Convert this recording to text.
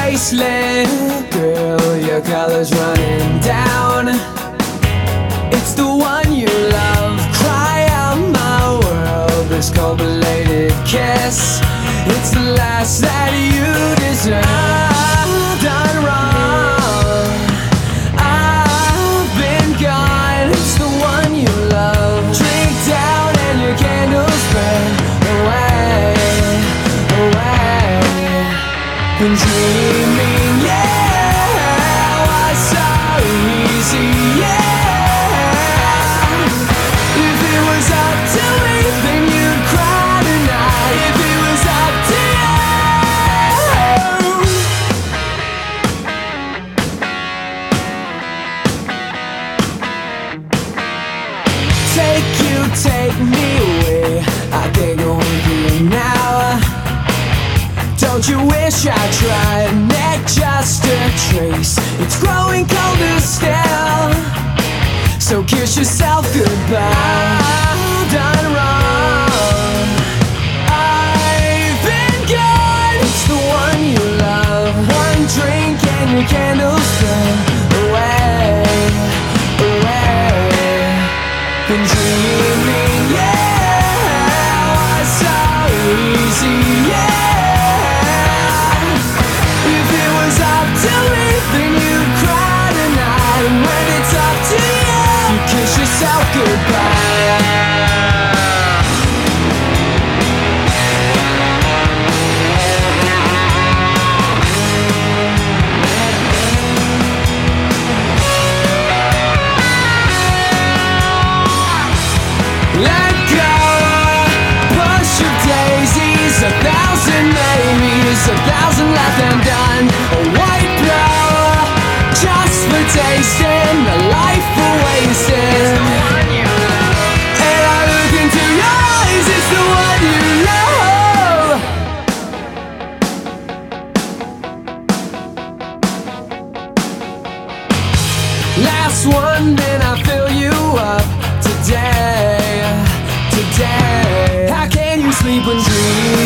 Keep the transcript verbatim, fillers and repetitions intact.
bracelet, girl, your color's running down. It's the one you love, cry out my world, this cold belated kiss. It's the last that you deserve. I've done wrong, I've been gone. It's the one you love, drink down and your candles burn away, away. Been dreaming, yeah, was so easy, yeah. If it was up to me, then you'd cry tonight. If it was up to you. Take you, take me away, I can't go with you now. Don't you wish I tried? Neck just a trace, it's growing colder still. So kiss yourself goodbye. I've done wrong, I've been gone. It's the one you love, one drink and your candles burn away, away. Been dreaming, yeah, was so easy, yeah. Kiss yourself goodbye. Let go, push of daisies, a thousand maybes, a thousand left undone. A white blow, just for tasting the life for wasting. And I look into your eyes, it's the one you love. Last one, then I fill you up today, today. How can you sleep when dreaming?